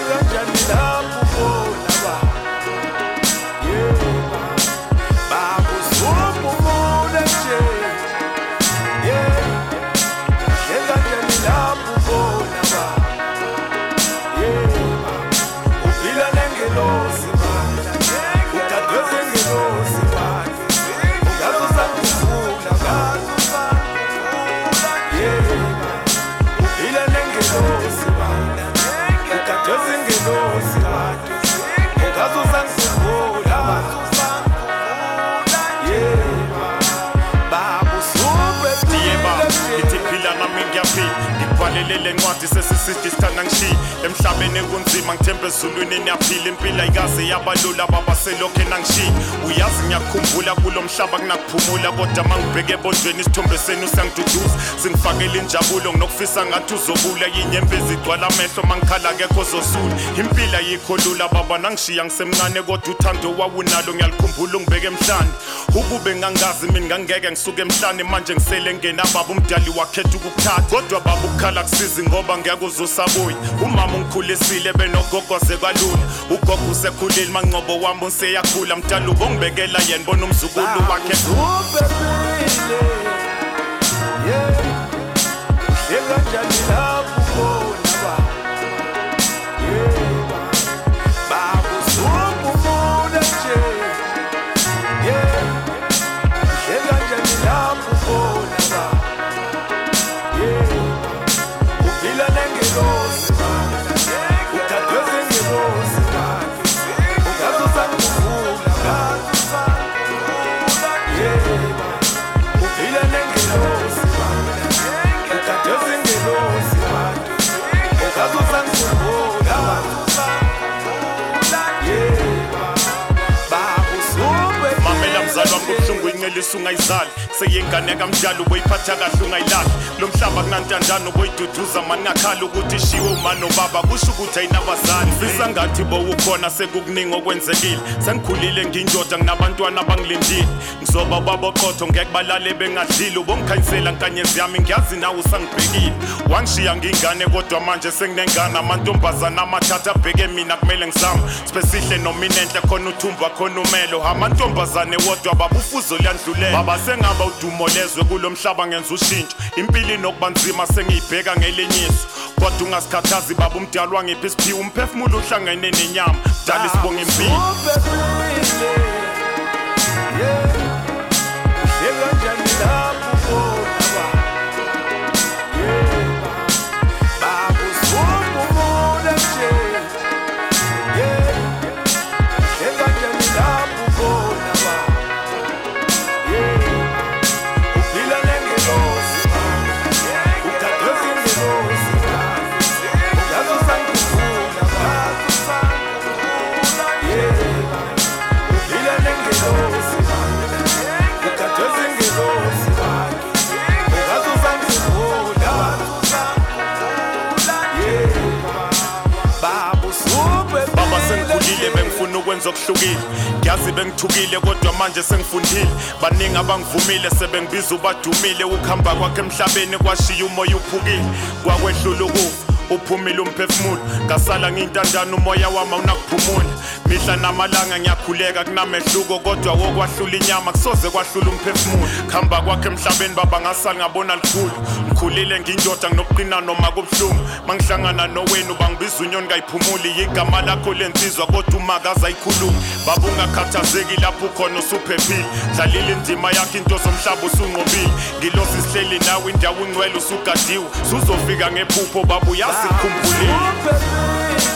Ngiphalelele ncwadi sesisithi sithanda ngishi emhlabeni kunzima ngithembe ezulwini niyaphila impilo ayikaze yabalula baba selokhe nangishi uyazi ngiyakhumbula kulo mhlaba kunakuphumula kodwa mangibheke ebondweni isithombe senu sangiduduza singifakela injabulo nginokufisa ngathi uzobula yinyembezi igcwala amehlo mangikhala kekho zosula impilo ayikho lula baba nangishiya ngisemncane kodwa uthando wawunalo ngiyalikhumbula ungibeke emhlane ukube ngangazi mina ngangeke ngisuke emhlane manje ngisele ngena baba umdali wakhetha ukukuthatha kodwa baba ukukhala kusizi ngoba ngeke uzosabuya umama ungikhulisile benogogoze kalula ugogo usekhulile manqobo wami useyakhula mdala ubongibekela yena bona umzukulu wakhe ubebile kanjani lapho Buhlungu incelisa ungayizali seyingane kamjalo boyiphatha kahle ungayilahli lo mhlaba kunantandana boyiduduza mani ngakhala ukuthi ishiwe uma nobaba kusho ukuthi ayinabazali fisa ngathi bo ukhona sekukuningi okwenzekile sengikhulile nginjoda nginabantwana abangilindile ngizoba baboqotho ngeke balale bengadlile ubongikhanyisela nkanyezi yami ngiyazi nawe usangibhekile wangishiya ngingane kodwa manje senginengane amantombazana amathatha abheke mina kumele ngizama spesihle noma inenhle khona uthumba khona umelo amantombazane wodwa babufuzo liyandlulela baba sengaba udumo lezwe kulo mhlaba ngenza ushintsho impilo inokubanzima sengiyibheka ngelenyiso kodwa ungasikhathazi baba umdali wangiphi isiphiwo umphefumulo uhlangene nenyama dala isibonga impilo kanjani lapho bengifuna ukwenza okuhlukile ngiyazi bengithukile kodwa manje sengifundile baningi abangivumile sebengibiza ubadumile ukuhamba kwakhe emhlabeni kwashiya umoya uphukile kwakwehlula ukufa uphumile umphefumulo ngasala ngintandana umoya wami awunakuphumula mihla namalanga ngiyakhuleka kunamehluko kodwa wokwahlula inyama kusoze kwahlula umphefumulo khamba kwakhe emhlabeni baba ngasala ngabona likhulu ngikhulile nginjoda nginokuqina noma kubuhlungu mangihlangana nowenu bangibiza unyoni kayiphumuli igama lakho lensizwa kodwa umakaza ayikhuluma baba ungakhathazeki lapho khona usuphephile dlalile indima yakhe into zomhlaba usunqobile ngilosi sihleli nawe indawo ingcwele usugadiwe suzofika ngephupho baba uyazi ukukhumbulile